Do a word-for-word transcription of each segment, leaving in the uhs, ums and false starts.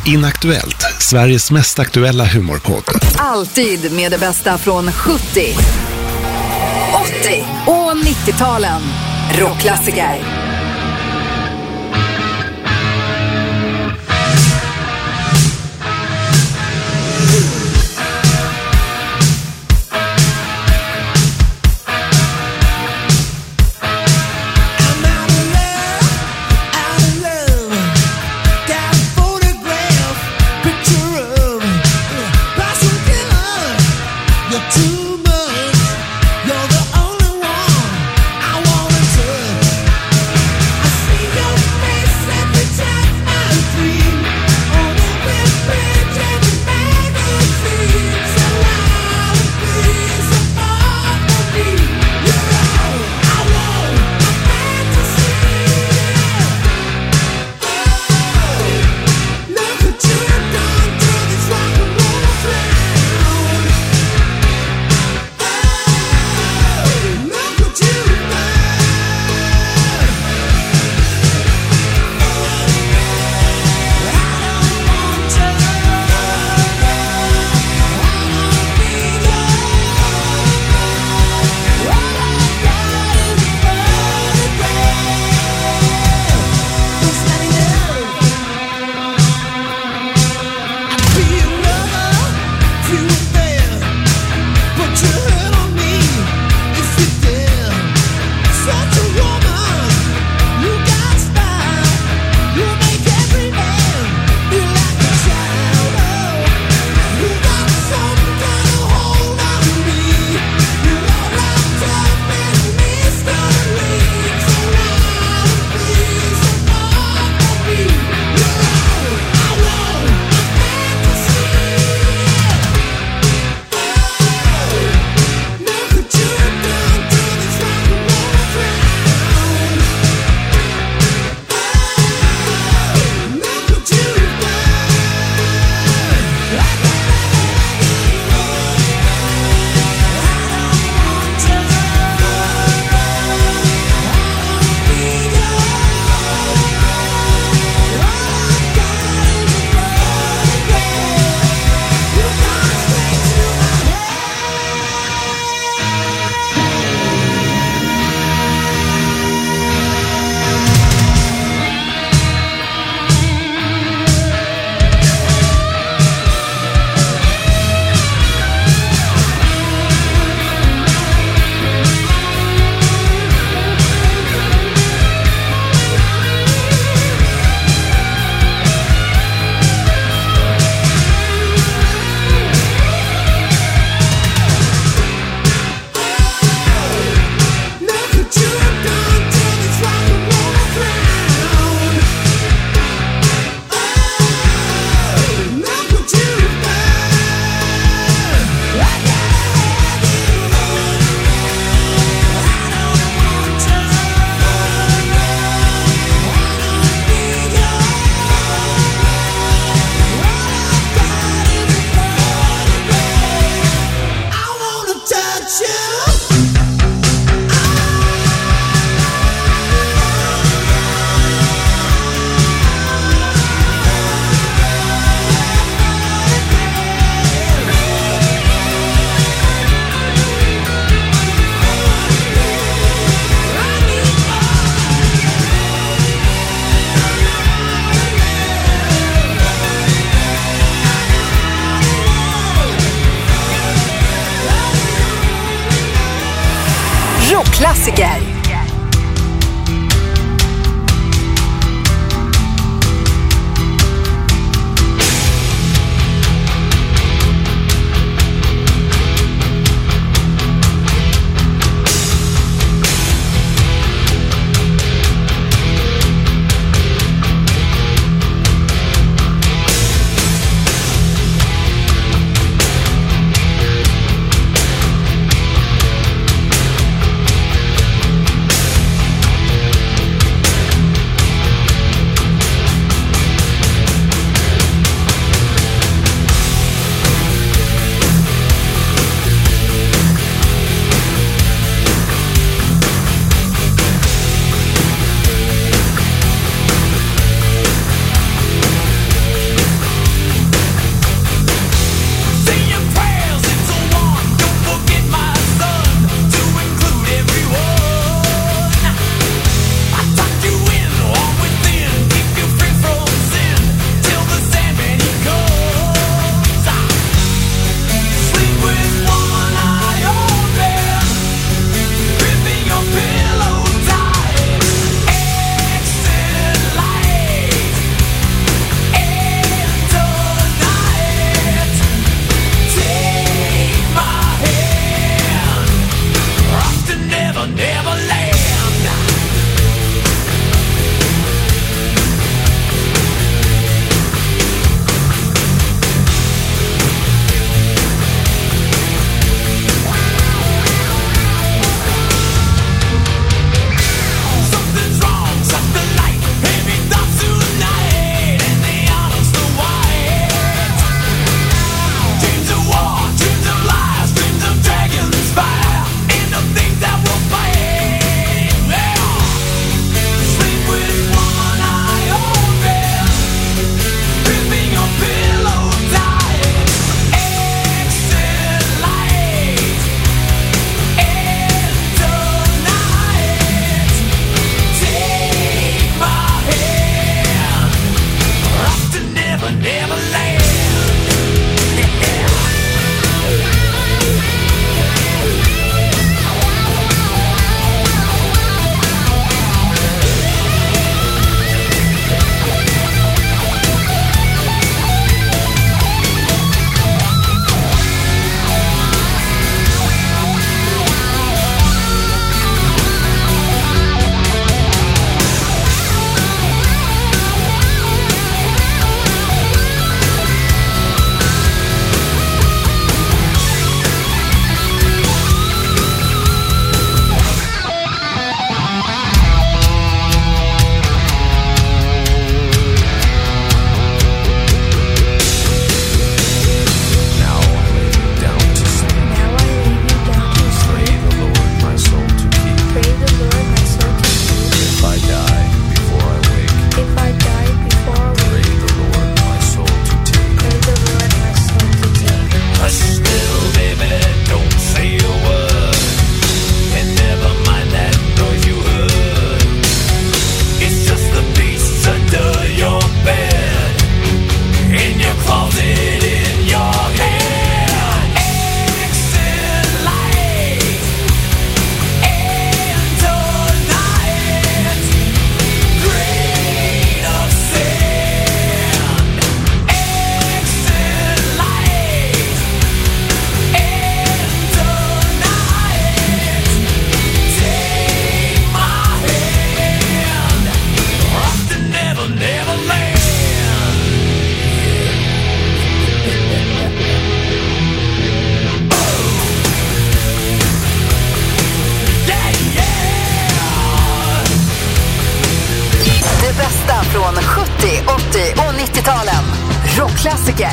Inaktuellt, Sveriges mest aktuella humorpodd. Alltid med det bästa från sjuttio, åttio och nittio-talen. Rockklassiker. Rockklassiker. rockklassiker.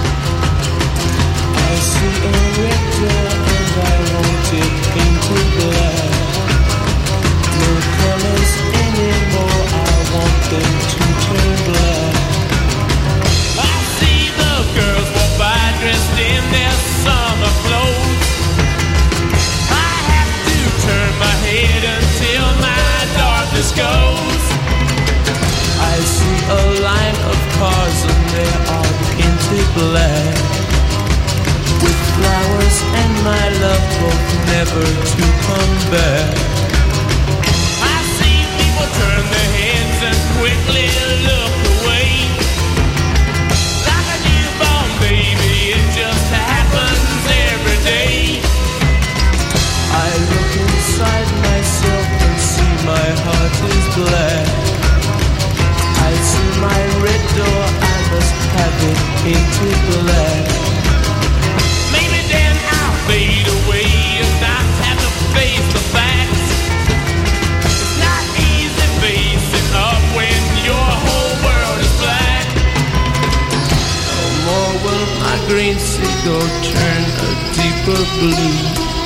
I see a red door and I want it painted black. No colors anymore, I want them to turn black. I see the girls walk by dressed in their summer clothes. I have to turn my head until my darkness goes. I see a line of cars and they are painted black, with flowers and my love hope never to come back. I see people turn their heads and quickly look away. Like a newborn baby, it just happens every day. I look inside myself and see my heart is black. I see my red door, I must have it painted black. Maybe then I'll fade away and not have to face the facts. It's not easy facing up when your whole world is black. No more will my green seagull turn a deeper blue.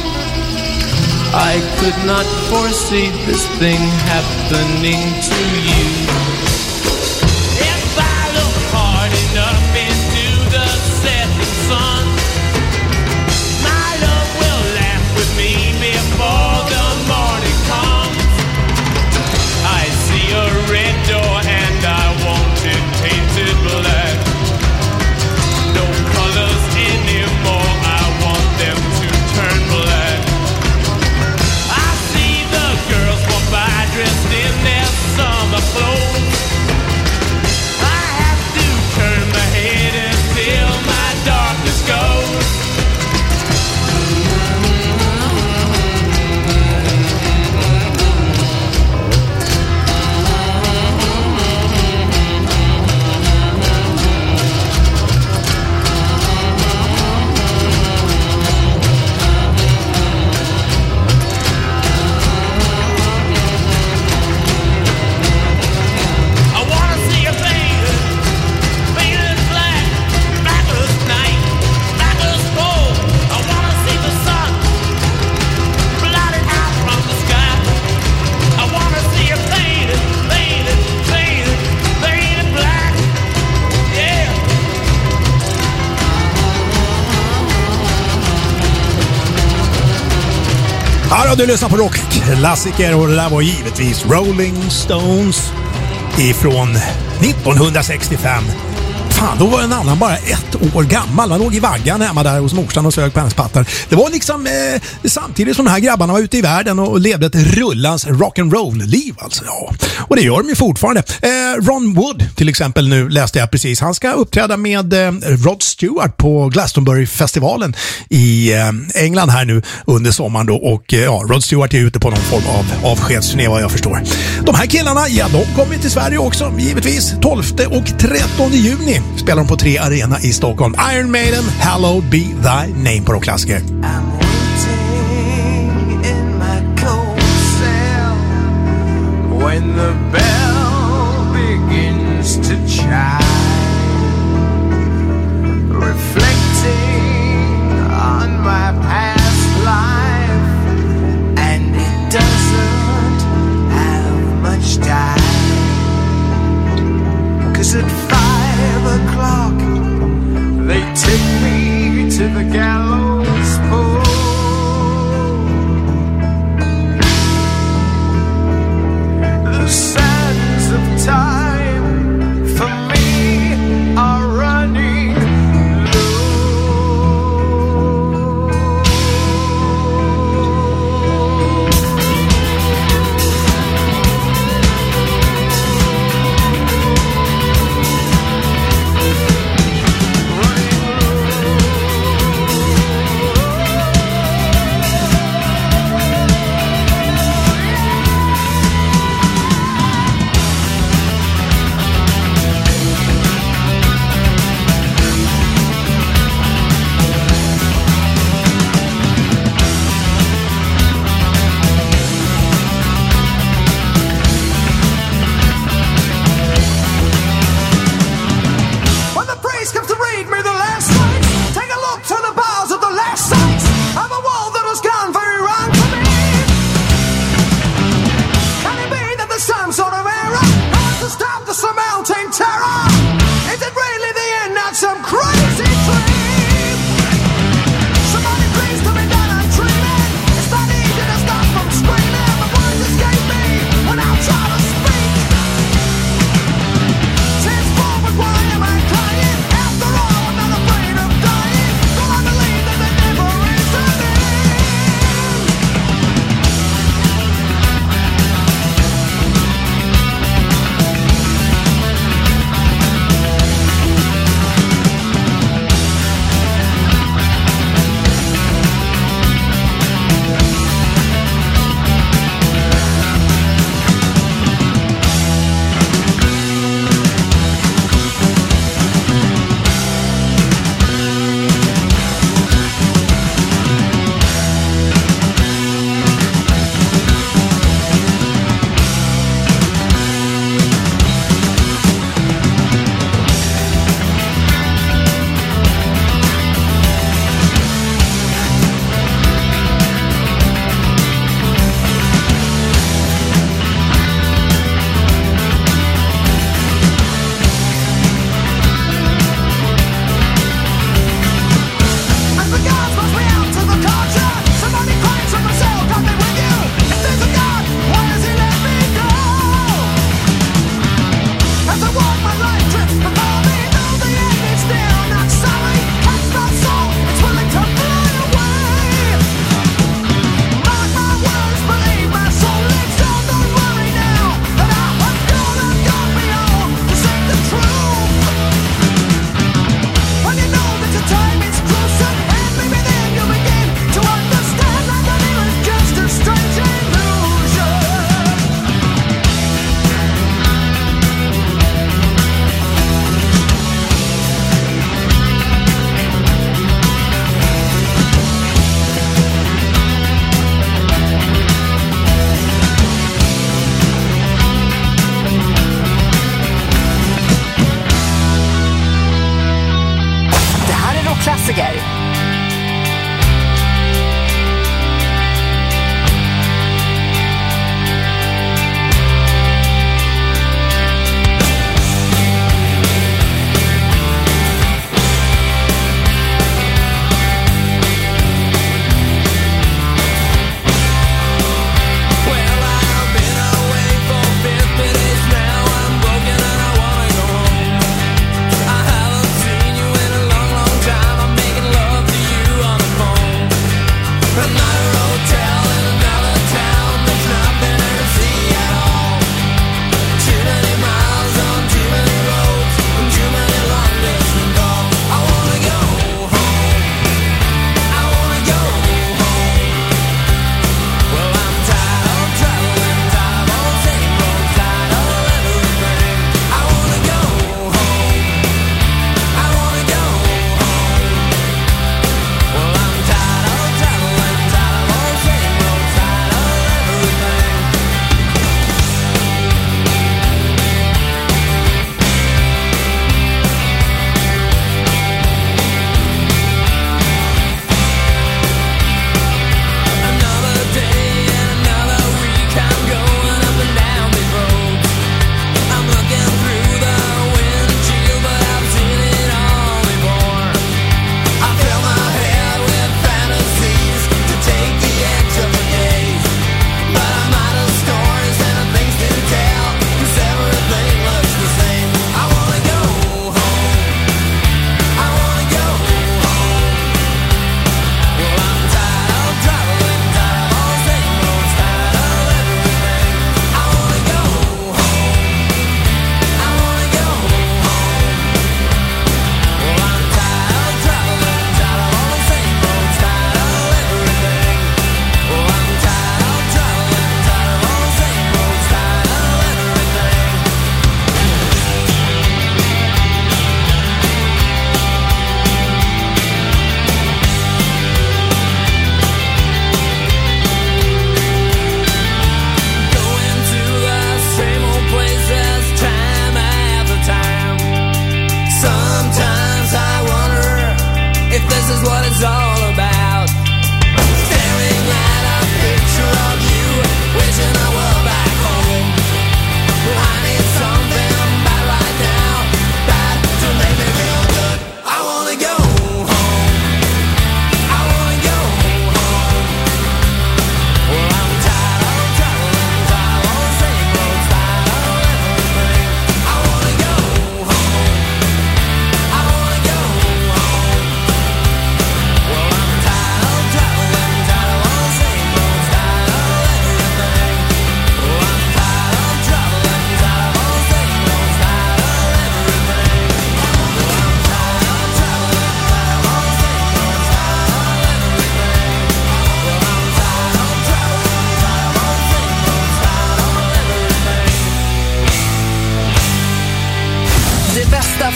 I could not foresee this thing happening to you. If I look hard enough into the setting sun, my love will laugh with me before the morning comes. I see a red door and I want it painted black. No colors anymore, I want them to turn black. I see the girls walk by dressed in their summer clothes. I have to turn my head until my darkness goes. I wanna see a faded, faded black, black as night, black as gold. I wanna see the sun blotted out from the sky. I wanna see a faded, faded, faded, faded black. Yeah. Ja, då, du lyssnar på rockklassiker och det där var givetvis Rolling Stones ifrån nittonhundrasextiofem. Fan, då var en annan bara ett år gammal. Han låg i vaggan hemma där hos morsan och sög på hennes pattar. Det var liksom eh, samtidigt som de här grabbarna var ute i världen och levde ett rullans rock'n'roll-liv alltså. Ja. Och det gör de ju fortfarande. Eh, Ron Wood till exempel, nu läste jag precis. Han ska uppträda med eh, Rod Stewart på Glastonbury-festivalen i eh, England här nu under sommaren då. Och eh, ja, Rod Stewart är ute på någon form av avskedsturné vad jag förstår. De här killarna, ja, de kommer till Sverige också, givetvis. tolfte och trettonde juni spelar de på Tre Arena i Stockholm. Iron Maiden, Hallowed Be Thy Name på rockklassiker. I'm waiting in my cold cell when the bell begins to chime, reflecting on my past life, and it doesn't have much time, 'cause at five o'clock they take me to the gallows pole.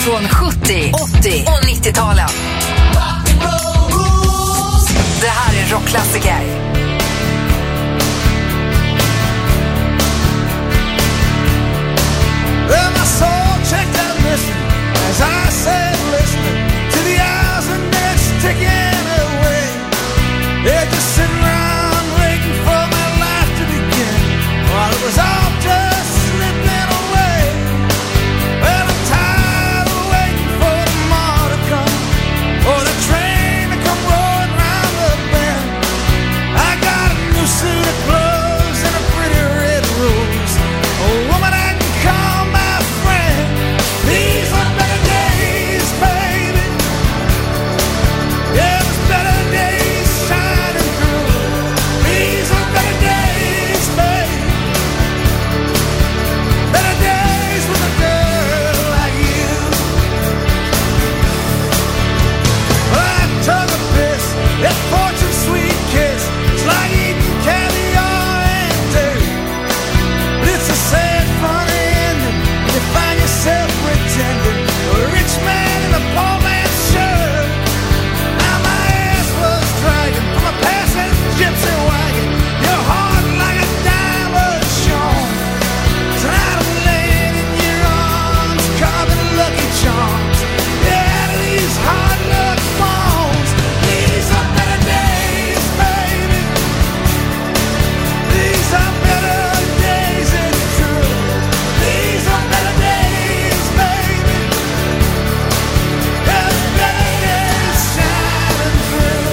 från sjuttio, åttio och nittio-talen. Det här är rockklassiker. Well, my soul checked out missing as I sat listening to the hours and minutes ticking away. They're just sitting around waiting for my life to begin while it was all just slipping away. Well, I'm tired of waiting for tomorrow to come, or the train to come rolling round the bend. I got a new suit of clothes and a pretty red rose, a woman I can call my friend. These are better days, baby. Yeah, there's better days shining through. These are better days, baby. Better days with a girl like you. Well, I took a piss, that fortune's sweet kiss. It's like eating caviar and dirt. But it's a sad, funny ending. You find yourself pretending a rich man in a poor man's shirt. Now my ass was dragging from a passing gypsy wagon. Your heart like a diamond shone. Tonight I'm laying in your arms, carving lucky charms. Yeah, out of these hard luck bones. These are better days, baby. These are better days, it's true. These are better days, baby. There's better days shining through.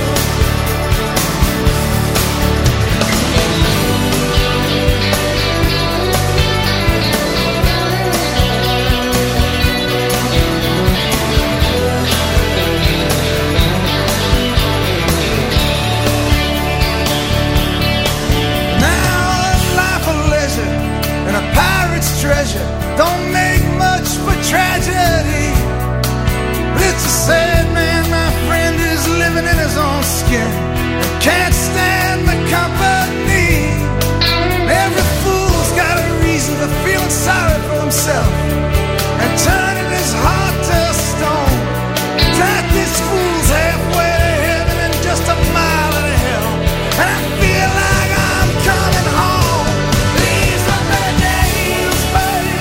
Now a life of leisure and a pirate's treasure don't make much for tragedy. But it's a sad man, my friend, is living in his own skin and can't stand the company. Every fool's got a reason for feeling sorry for himself and turning his heart to stone. Drive these fools halfway to heaven and just a mile to hell. And I feel like I'm coming home. These are better days, baby.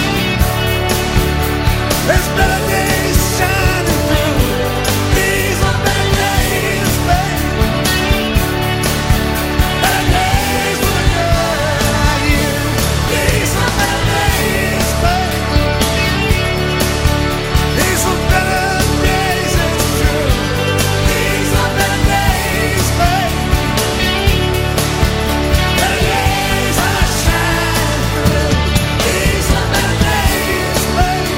There's better days shining through. These are better days, baby. Better days with a girl like you. These are better days, baby. These are better days, it's true. These are better days, baby. Better days are shining through. These are better days, baby.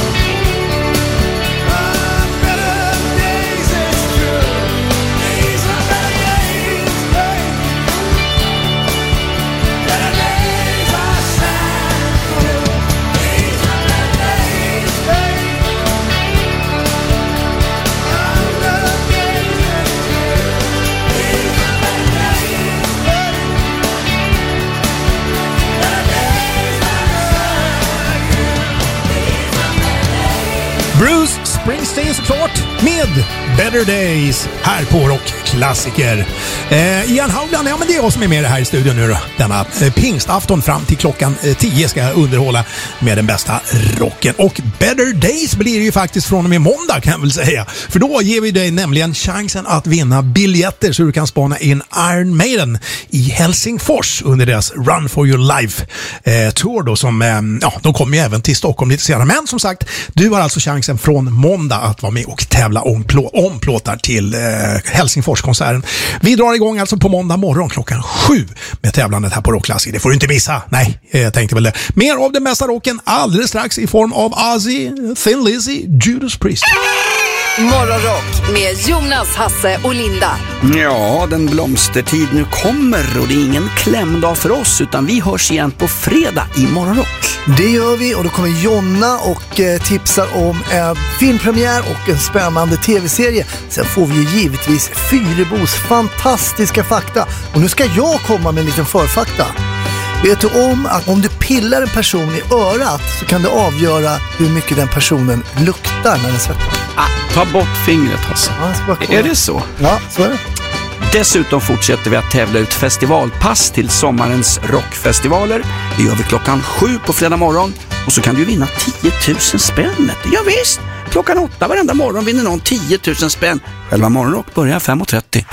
Ah, better days, it's true. These are better days, baby. Better days are shining through. These are better days, baby. Ah, better days, it's true. These are better days, baby. Better days are Bruce Springsteen såklart med Better Days här på Rockklassiker. Eh, Ian Haugland, ja men det är jag som är med här i studion nu då. Denna eh, pingstafton fram till klockan eh, tio ska jag underhålla med den bästa rocken. Och Better Days blir det ju faktiskt från och med måndag kan jag väl säga. För då ger vi dig nämligen chansen att vinna biljetter så du kan spana in Iron Maiden i Helsingfors under deras Run for your life eh, tour då som, eh, ja de kommer ju även till Stockholm lite senare. Men som sagt, du har alltså chansen från måndag att vara med och tävla om, plå- om plåtar till eh, Helsingforskonserten. Vi drar igång alltså på måndag morgon klockan sju med tävlandet här på Rockklassiker. Det får du inte missa. Nej, jag tänkte väl det. Mer av den mesta rocken alldeles strax i form av Ozzy, Thin Lizzy, Judas Priest. Morgonrock med Jonas, Hasse och Linda. Ja, den blomstertid nu kommer och det är ingen klämdag för oss utan vi hörs igen på fredag i Morgonrock. Det gör vi och då kommer Jonna och eh, tipsar om eh, filmpremiär och en spännande tv-serie. Sen får vi ju givetvis Fyrebos fantastiska fakta och nu ska jag komma med en liten förfakta. Vet du om att om du pillar en person i örat så kan det avgöra hur mycket den personen luktar när den svettas? Ah, ta bort fingret alltså. Ja, är det så? Ja, så är det. Dessutom fortsätter vi att tävla ut festivalpass till sommarens rockfestivaler. Det gör vi klockan sju på fredag morgon. Och så kan du vinna tio tusen spänn. Ja visst, klockan åtta varenda morgon vinner någon tio tusen spänn. Själva morgonrock börjar fem och trettio.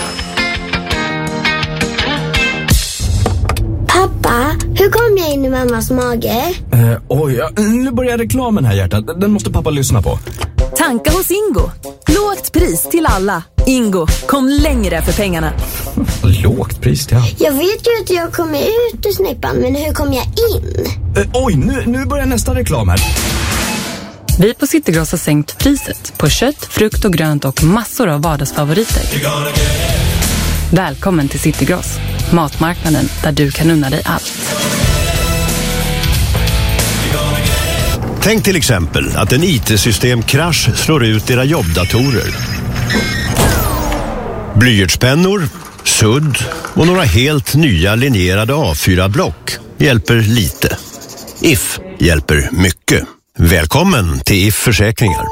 Pappa, hur kom jag in i mammas mage? Uh, oj, ja. Nu börjar reklamen här, hjärtat. Den måste pappa lyssna på. Tanka hos Ingo. Lågt pris till alla. Ingo, kom längre för pengarna. Lågt pris till alla? Jag vet ju att jag kommer ut ur snippan, men hur kom jag in? Uh, oj, nu, nu börjar nästa reklam här. Vi på Citygross har sänkt priset på kött, frukt och grönt och massor av vardagsfavoriter. Välkommen till Citygross, matmarknaden där du kan unna dig allt. Tänk till exempel att en I T-systemkrasch slår ut era jobbdatorer. Blyertspennor, sudd och några helt nya linjerade A fyra-block hjälper lite. If hjälper mycket. Välkommen till If Försäkringar.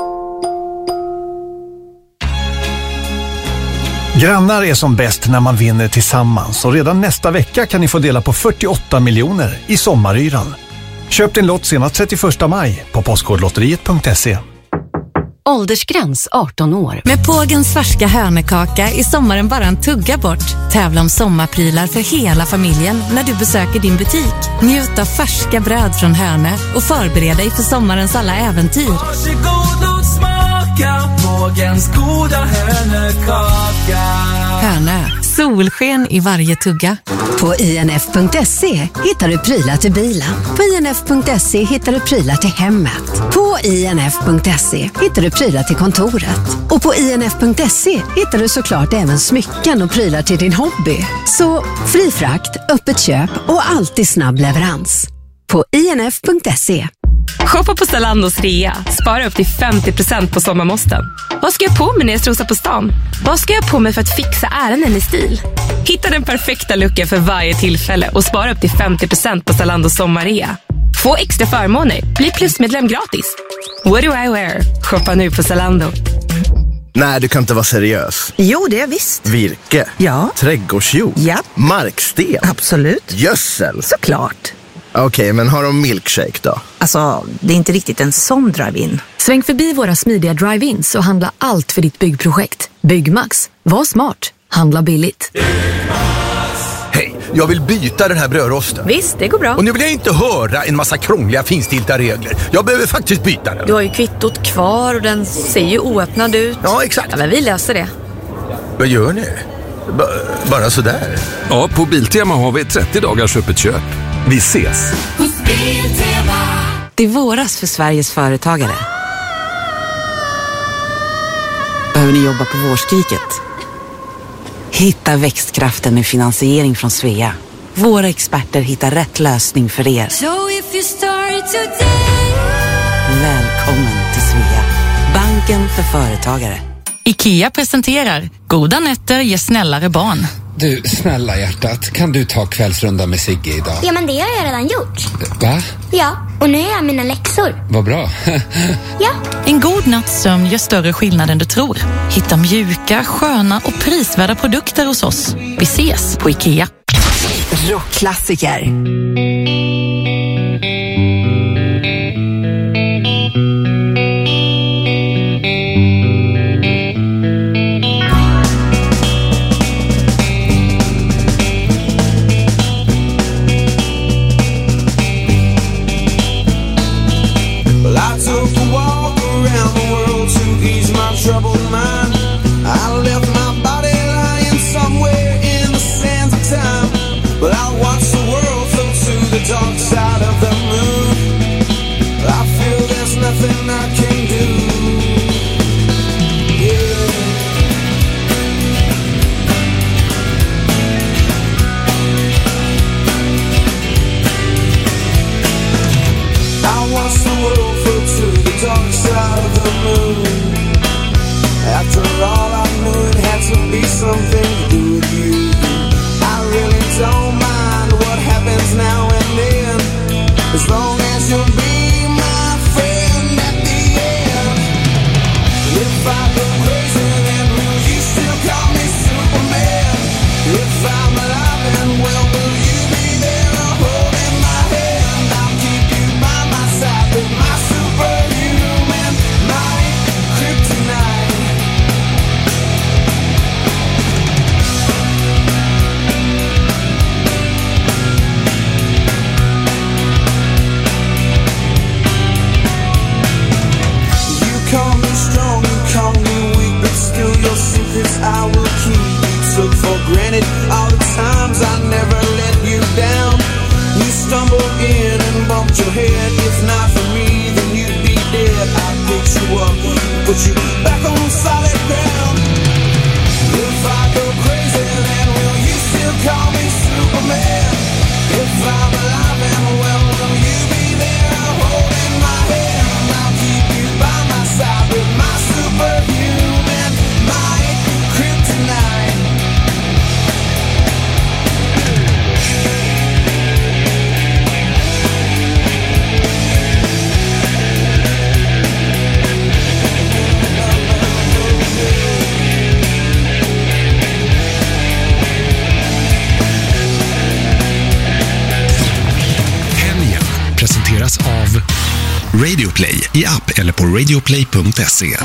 Grannar är som bäst när man vinner tillsammans och redan nästa vecka kan ni få dela på fyrtioåtta miljoner i sommaryran. Köp din lott senast trettioförsta maj på postkodlotteriet punkt se. Åldersgräns arton år. Med Pågens färska hönekaka är sommaren bara en tugga bort. Tävla om sommarprylar för hela familjen när du besöker din butik. Njut av färska bröd från Hönö och förbered dig för sommarens alla äventyr. Varsågod och smaka Pågens goda hönekaka. Hönö, solsken i varje tugga. På i n f punkt se hittar du prylar till bilen. På i n f punkt se hittar du prylar till hemmet. På i n f punkt se hittar du prylar till kontoret. Och på i n f punkt se hittar du såklart även smycken och prylar till din hobby. Så fri frakt, öppet köp och alltid snabb leverans. På i n f punkt se. Shoppa på Zalandos rea. Spara upp till femtio procent på sommarmåsten. Vad ska jag på mig när jag strosar på stan? Vad ska jag på mig för att fixa ärenden i stil? Hitta den perfekta looken för varje tillfälle och spara upp till femtio procent på Zalandos sommarrea. Få extra förmåner. Bli plusmedlem gratis. What do I wear? Shoppa nu på Zalando. Nej, du kan inte vara seriös. Jo, det är visst. Virke? Ja. Trädgårdsjord? Ja. Marksten? Absolut. Gödsel? Såklart. Okej, okay, men har de milkshake då? Alltså, det är inte riktigt en sån drive-in. Sväng förbi våra smidiga drive-ins och handla allt för ditt byggprojekt. Byggmax. Var smart. Handla billigt. Hej, jag vill byta den här brödrosten. Visst, det går bra. Och nu vill jag inte höra en massa krångliga finstilta regler. Jag behöver faktiskt byta den. Du har ju kvittot kvar och den ser ju oöppnad ut. Ja, exakt. Ja, men vi löser det. Vad gör ni? B- bara sådär? Ja, på Biltema har vi trettio dagars öppet köp. Vi ses. Det är våras för Sveriges företagare. Behöver ni jobba på vårskriket? Hitta växtkraften med finansiering från Svea. Våra experter hittar rätt lösning för er. So if you start today. Välkommen till Svea. Banken för företagare. IKEA presenterar Goda nätter ger snällare barn. Du, snälla hjärtat, kan du ta kvällsrunda med Sigge idag? Ja, men det har jag redan gjort. Va? Ja, och nu är jag mina läxor. Vad bra. Ja. En god natts sömn gör större skillnad än du tror. Hitta mjuka, sköna och prisvärda produkter hos oss. Vi ses på IKEA. Rockklassiker. I took a walk around the world to ease my troubled mind. I left my body lying somewhere in the sands of time, but I watched the world float to the Radio Play i app eller på radioplay punkt se.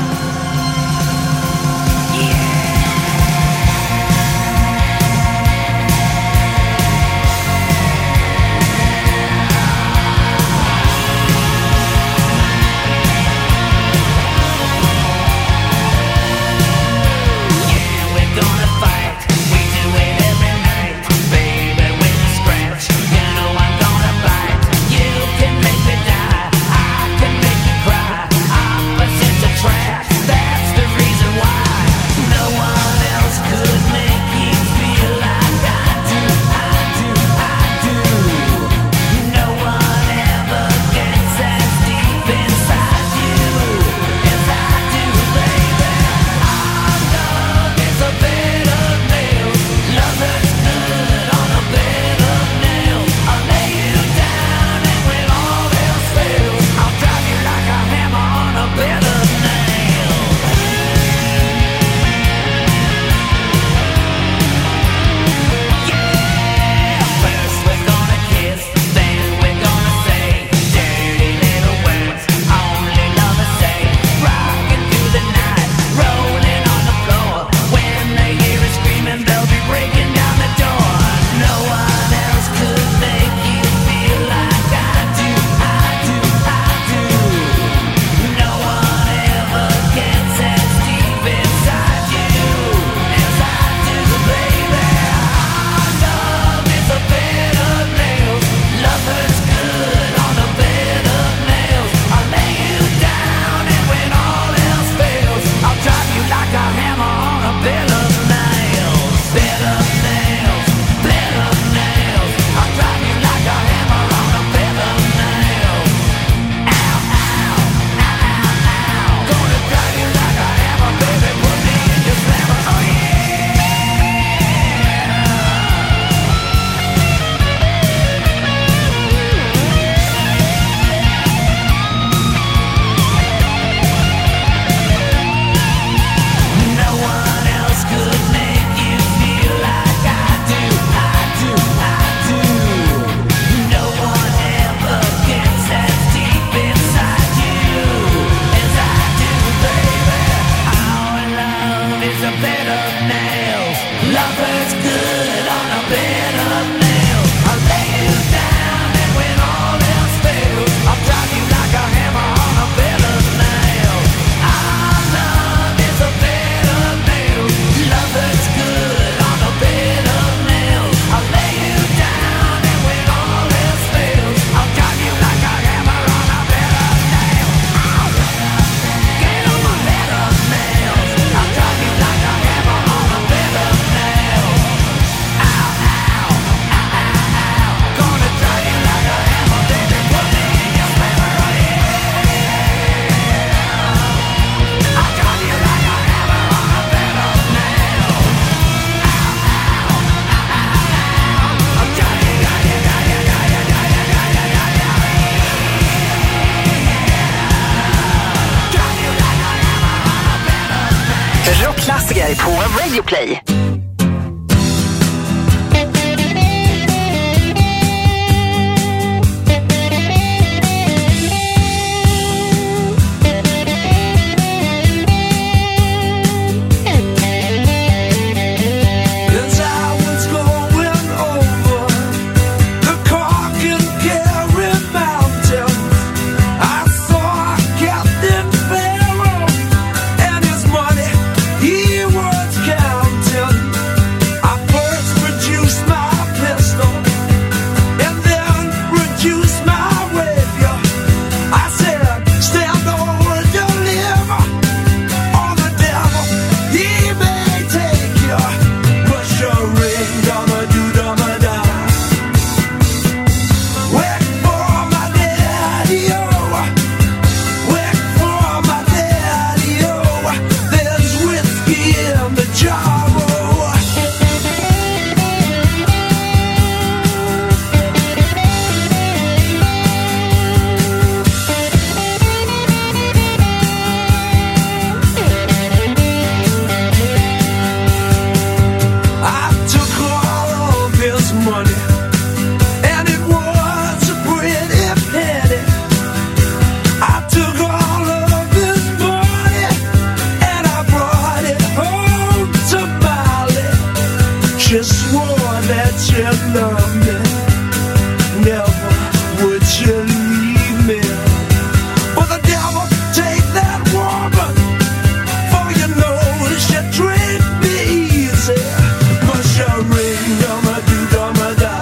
Rockklassiker på Radio Play. He was counting love me, never would you leave me. For the devil take that woman, for you know that she treat me easy. But she ring, dumma do, dumma da.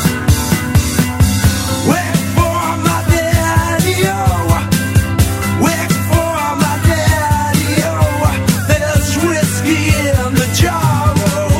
Wait for my daddy, oh. Wait for my daddy, oh. There's whiskey in the jar, oh.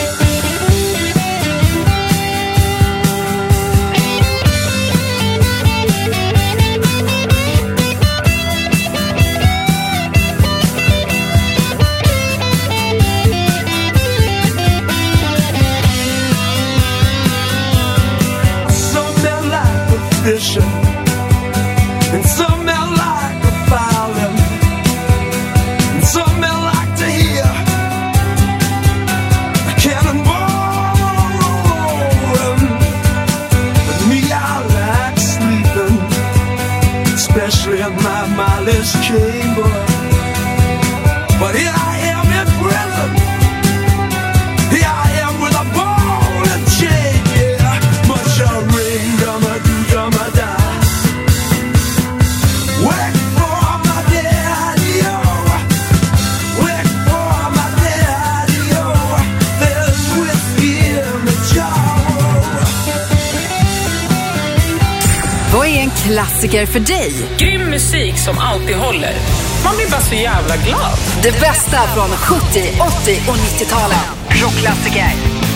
Some men like the fishing, and some men like the fowling, and some men like to hear a cannonball rolling. But me, I like sleeping, especially in my mindless chamber. But here I am in prison. Here I am with a ball and chain, yeah. Much a ring, dumma do, dumma da. Wait for my daddy, oh. Wait for my daddy, oh. There's whiskey in the jar, Vad är en klassiker för dig? Grym musik som alltid håller. Man blir bara så jävla glad. Det bästa från sjuttio, åttio och nittio-talen. Rockklassiker.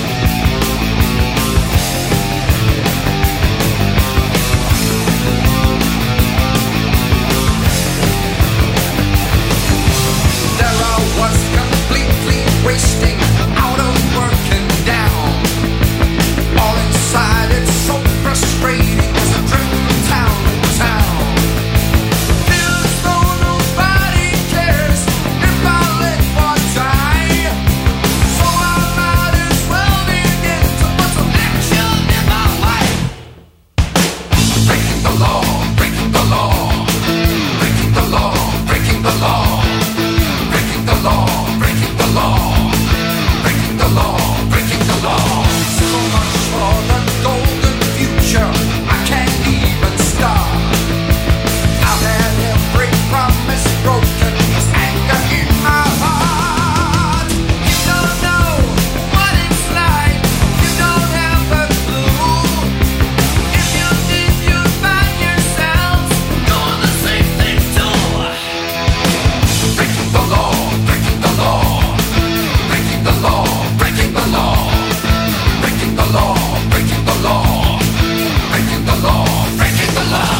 There I was completely wasting, out of work and down. All inside it's so frustrating as I drift from town to town. Feels though nobody cares if I let one die. So I might as well begin to put some action in my life. Breaking the law, breaking the law, breaking the law, breaking the law. Breaking the law, breaking the law, breaking the law, breaking the law. So much for the golden future, I can't even start. I've had every promise broken, there's anger in my heart. You don't know what it's like, you don't have a clue. If you did, you'd find yourself doing the same thing too. Breaking the law, breaking the law, breaking the law, breaking the law, breaking the law, breaking the law, breaking the law, breaking the law.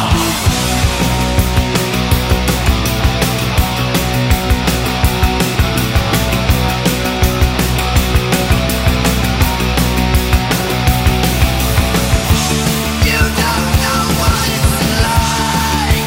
You don't know what it's like.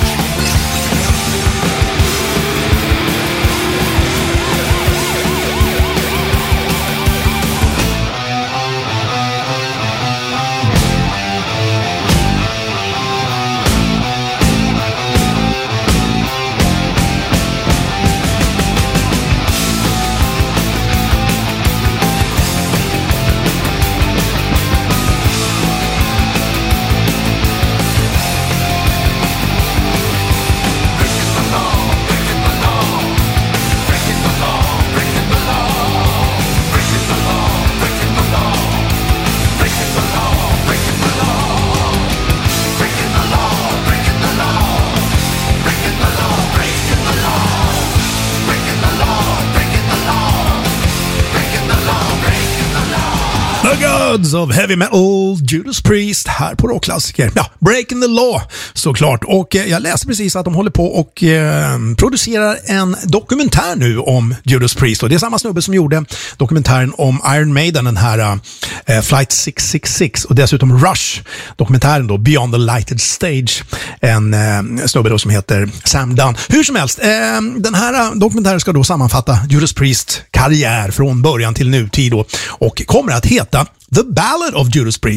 The Gods of Heavy Metal, Judas Priest här på Rockklassiker. Ja, Breaking the Law såklart. Och eh, jag läste precis att de håller på och eh, producerar en dokumentär nu om Judas Priest. Och det är samma snubbe som gjorde dokumentären om Iron Maiden, den här eh, Flight sex sex sex. Och dessutom Rush, dokumentären då Beyond the Lighted Stage. En eh, snubbe då som heter Sam Dunn. Hur som helst, eh, den här dokumentären ska då sammanfatta Judas Priest karriär från början till nutid då, och kommer att heta The Ballad of Judas Priest.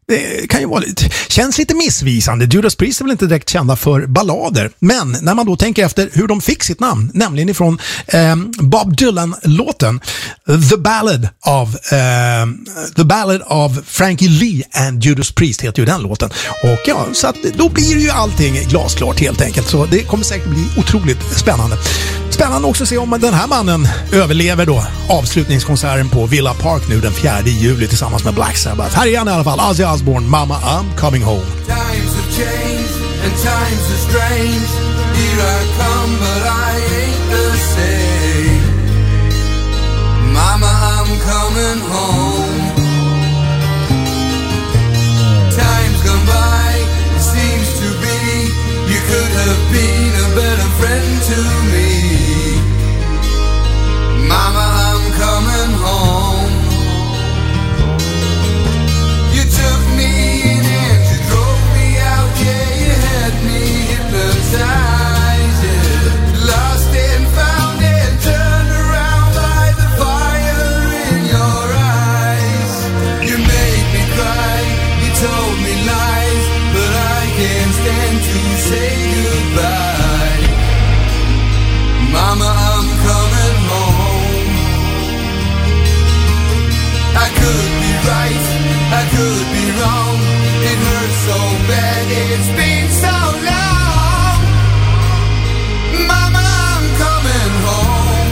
det kan ju vara lite, känns lite missvisande. Judas Priest är väl inte direkt kända för ballader, men när man då tänker efter hur de fick sitt namn, nämligen ifrån eh, Bob Dylan-låten The Ballad of eh, The Ballad of Frankie Lee and Judas Priest heter ju den låten. Och ja, så att då blir ju allting glasklart helt enkelt, så det kommer säkert bli otroligt spännande. Spännande också att se om den här mannen överlever då avslutningskonserten på Villa Park nu den fjärde juli tillsammans med Black Sabbath. Här är han i alla fall, Ozzy Osbourne, Mama I'm Coming Home. Times have changed and times are strange. Here I come but I ain't the same. Mama I'm coming home. Times gone by, it seems to be you could have been a better friend to me. Mama, I'm coming home. You took me in and you drove me out. Yeah, you had me hypnotized. Yeah. Lost and found and turned around by the fire in your eyes. You made me cry, you told me lies, but I can't stand to say goodbye. Mama, I'm coming home. I could be right, I could be wrong. It hurts so bad, it's been so long. Mama, I'm coming home.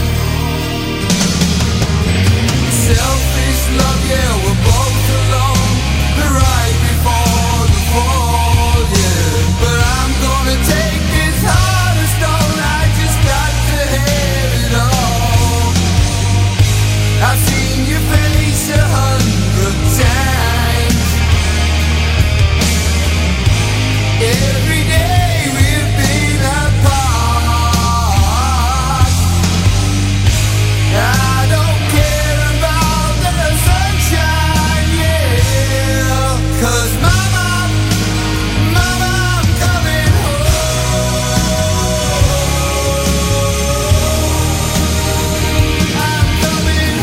Selfish love, yeah, we're both alone. Right before the fall, yeah. But I'm gonna take this heart of stone. I just got to have it all. I've seen your face a hundred times. Every day we've been apart. I don't care about the sunshine, yeah. 'Cause mama, mama, I'm coming home. I'm coming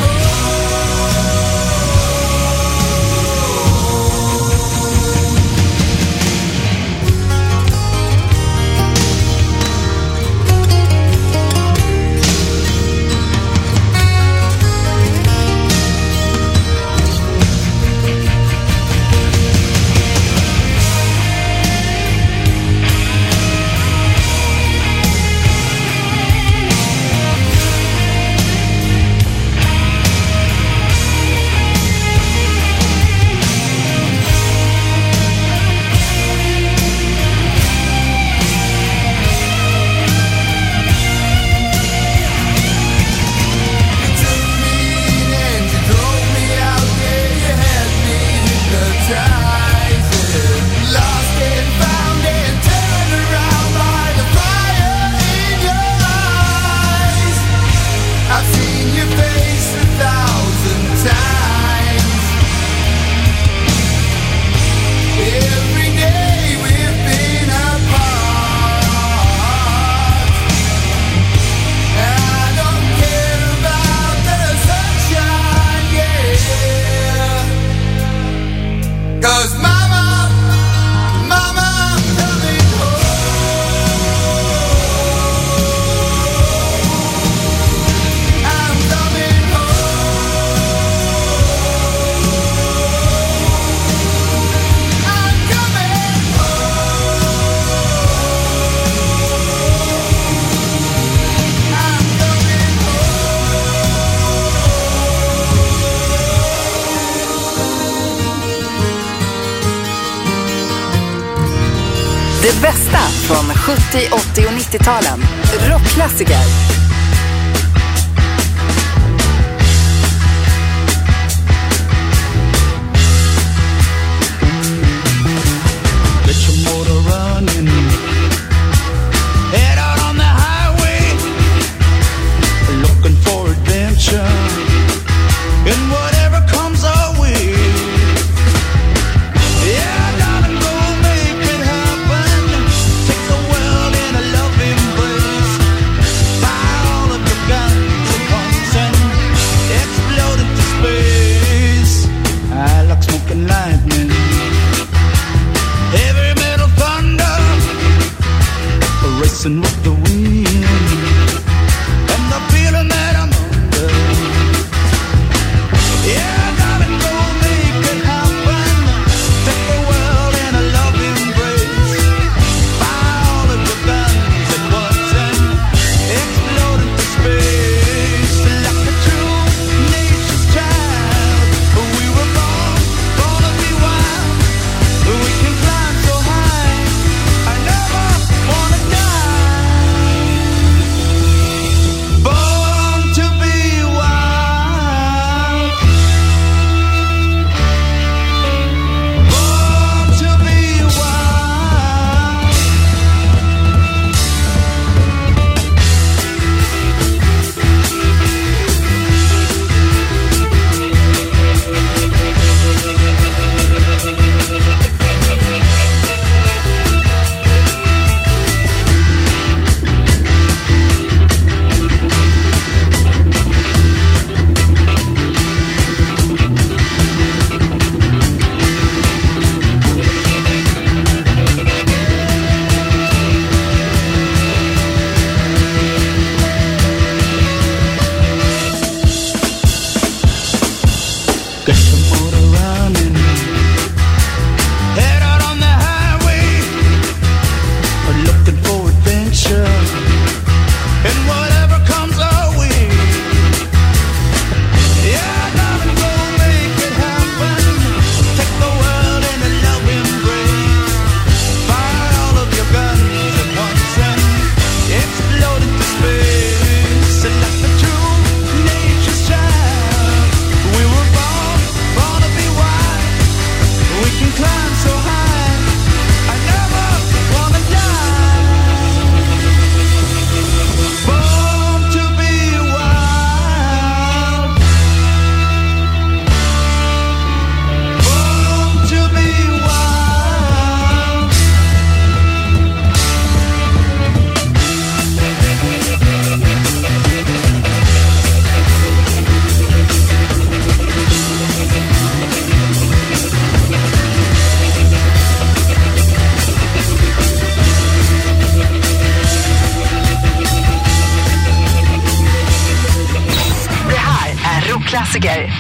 Det bästa från sjuttio, åttio och nittio-talen. Rockklassiker. Get your motor running. Head out on the highway. Looking for adventure. And whatever comes our way. Yeah, darling, go make it happen. Take the world in a loving embrace. Fire rockklassiker.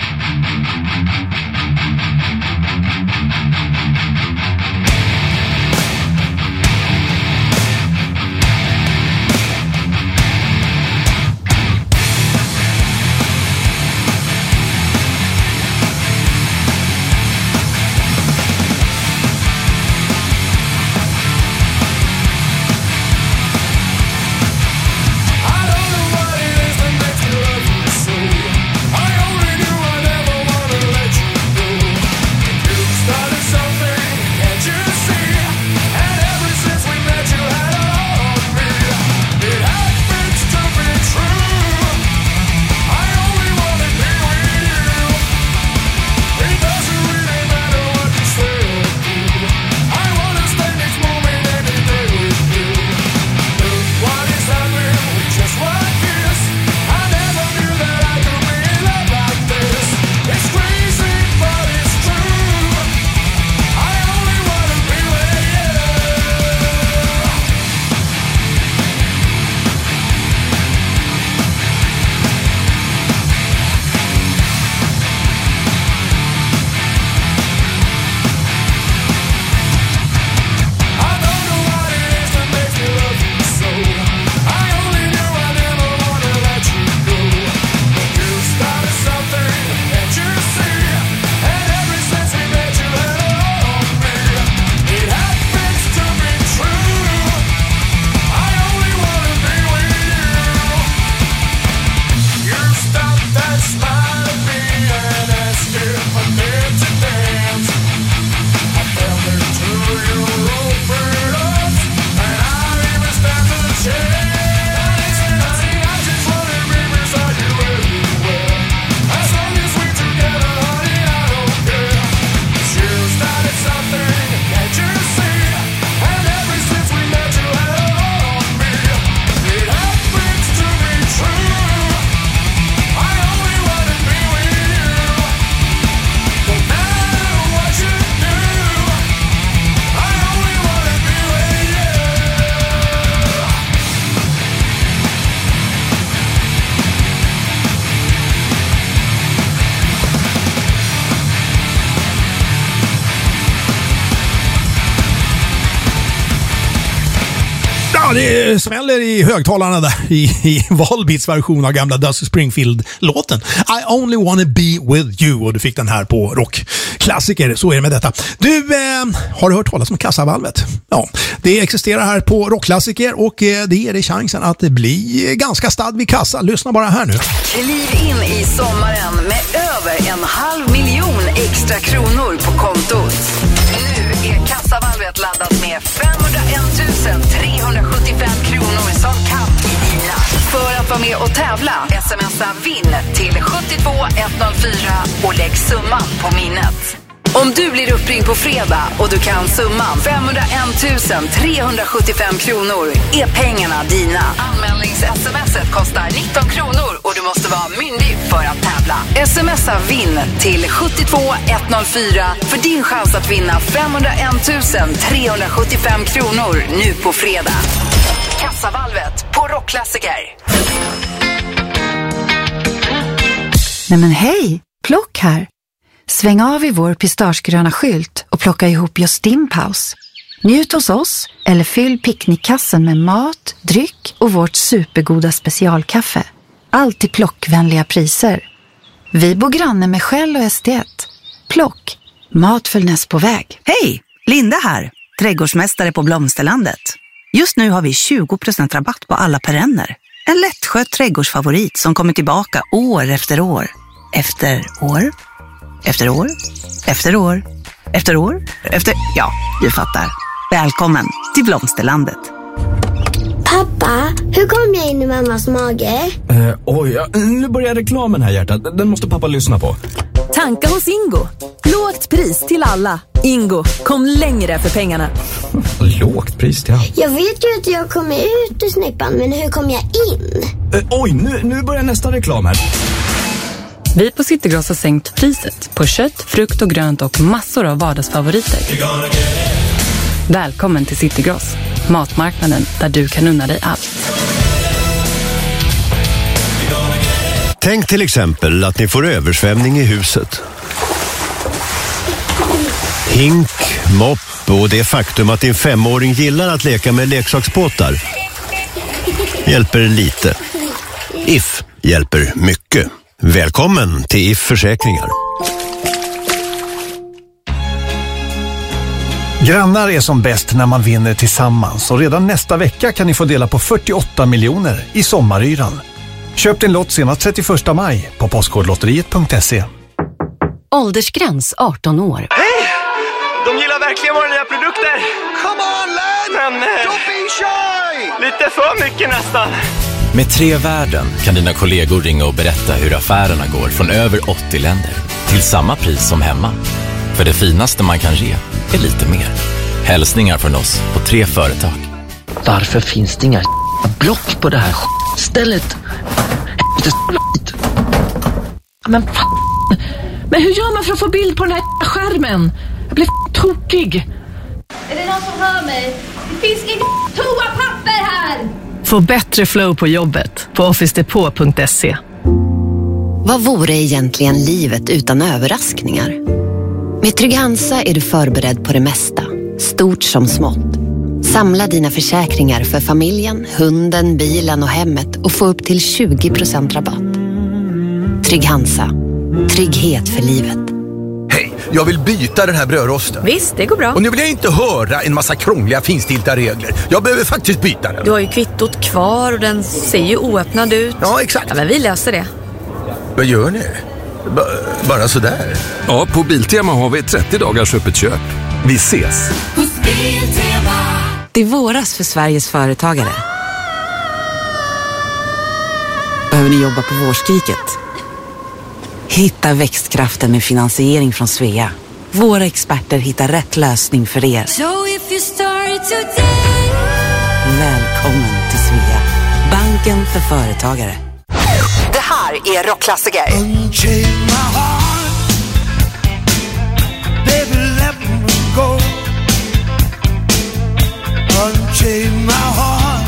Det smäller i högtalarna där i, i Volbeats version av gamla Dusty Springfield-låten I Only Wanna Be With You, och du fick den här på rockklassiker. Så är det med detta. Du, eh, har du hört talas om kassavalvet? Ja, det existerar här på rockklassiker och eh, det ger dig chansen att bli ganska stadd vid kassa. Lyssna bara här nu. Kliv in i sommaren med över en halv miljon extra kronor på kontot. Nu är kassavalvet laddat med femhundraett tusen trehundrasjuttiofem kronor som kan i dina. För att vara med och tävla, smsa vinn till sju två ett noll fyra och lägg summan på minnet. Om du blir uppringd på fredag och du kan summan femhundraett tusen trehundrasjuttiofem kronor är pengarna dina. Anmälnings-smset kostar nitton kronor och du måste vara myndig för att tävla. Smsa vinn till sju två ett noll fyra för din chans att vinna femhundraett tusen trehundrasjuttiofem kronor nu på fredag. Kassavalvet på rockklassiker. Nej men hej, Plock här. Sväng av i vår pistagegröna skylt och plocka ihop just din paus. Njut hos oss eller fyll picknickkassen med mat, dryck och vårt supergoda specialkaffe. Allt till plockvänliga priser. Vi bor granne med Shell och S D ett. Plock, mat för näst på väg. Hej, Linda här, trädgårdsmästare på Blomsterlandet. Just nu har vi tjugo procent rabatt på alla perenner. En lättskött trädgårdsfavorit som kommer tillbaka år efter år. Efter år, efter år, efter år, efter år, efter... Ja, du fattar. Välkommen till Blomsterlandet. Pappa, hur kom jag in i mammas mage? Uh, oj, ja, nu börjar reklamen här, hjärtat. Den måste pappa lyssna på. Tanka hos Ingo. Lågt pris till alla. Ingo, kom längre för pengarna. Lågt pris till alla? Jag vet ju att jag kommer ut ur snippan, men hur kom jag in? Uh, oj, nu, nu börjar nästa reklam här. Vi på Citygross har sänkt priset på kött, frukt och grönt och massor av vardagsfavoriter. Välkommen till Citygross, matmarknaden där du kan unna dig allt. Tänk till exempel att ni får översvämning i huset. Hink, mopp och det faktum att din femåring gillar att leka med leksaksbåtar hjälper lite. If hjälper mycket. Välkommen till If Försäkringar. Grannar är som bäst när man vinner tillsammans och redan nästa vecka kan ni få dela på fyrtioåtta miljoner i sommaryran. Köp din lott senast trettioförsta maj på postkodlotteriet punkt se. Åldersgräns arton år. Hej! De gillar verkligen våra nya produkter. Come on, lad! Men... Don't be shy! Lite för mycket nästan. Med Tre Värden kan dina kollegor ringa och berätta hur affärerna går från över åttio länder till samma pris som hemma. För det finaste man kan ge är lite mer. Hälsningar från oss på Tre Företag. Varför finns det inga block på det här stället? Men fan. Men hur gör man för att få bild på den här skärmen? Jag blir tokig. Är det någon som hör mig? Det finns inget toapapper här! Få bättre flow på jobbet på office depot punkt se. Vad vore egentligen livet utan överraskningar? Med Trygg-Hansa är du förberedd på det mesta, stort som smått. Samla dina försäkringar för familjen, hunden, bilen och hemmet och få upp till tjugo procent rabatt. Trygg-Hansa. Trygghet för livet. Hej, jag vill byta den här brödrosten. Visst, det går bra. Och nu vill jag inte höra en massa krångliga finstilta regler. Jag behöver faktiskt byta den. Du har ju kvittot kvar och den ser ju oöppnad ut. Ja, exakt. Ja, men vi löser det. Vad gör ni? B- bara sådär? Ja, på Biltema har vi trettio dagars öppet köp. Vi ses! Det är våras för Sveriges företagare. Behöver ni jobba på vårskriket? Hitta växtkraften med finansiering från Svea. Våra experter hittar rätt lösning för er. So if you start today. Välkommen till Svea. Banken för företagare. Det här är Rockklassiker. Unchain my heart, baby, let me go. Unchain my heart,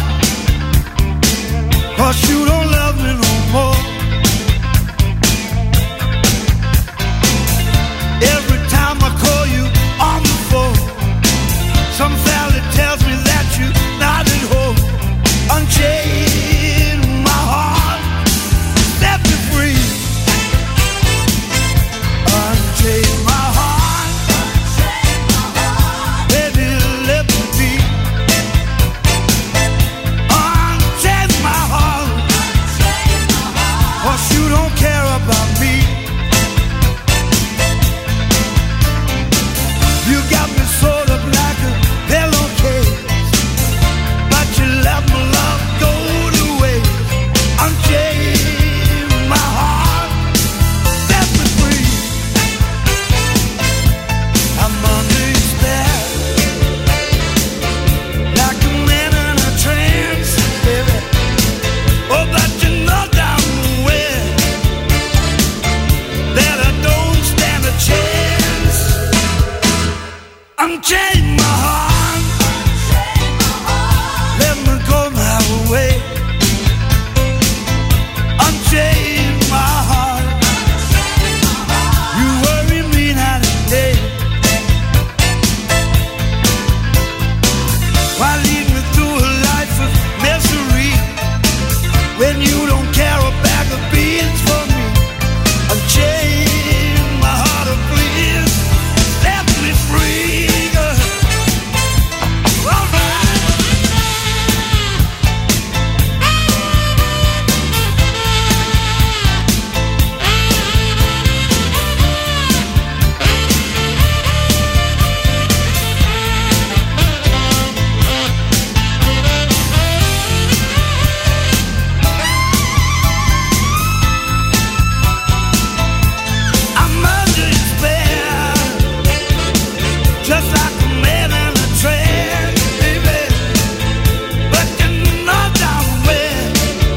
'cause you don't love me no more. Every time I call you on the phone, some fella tells me that you're not at home. Unchain my heart, set me free. Unchain my heart, baby, let me be. Unchain my heart, 'cause you don't care about me. You got me sort of like a pillowcase, but you let my love go to waste. Unchain my heart, set me free. I'm under your spell, like a man in a trance, baby. Oh, but you know damn well that I don't stand a chance. Unchain my heart, let me go my way. Unchain my heart, you worry me night and day. Why lead me through a life of misery when you don't care a bag of beans for me? Unchain my heart, oh please, set me free. I'm under your spell, just like a man in a trance, baby. But you know damn well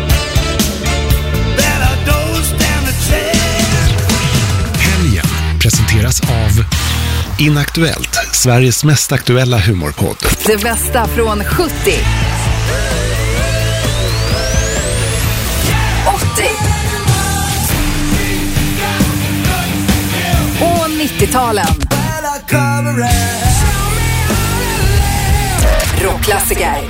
that I don't stand a chance. Helgen presenteras av Inaktuellt, Sveriges mest aktuella humorpodd. Det bästa från sjuttio, åttio, nittio-talen. Rockklassiker.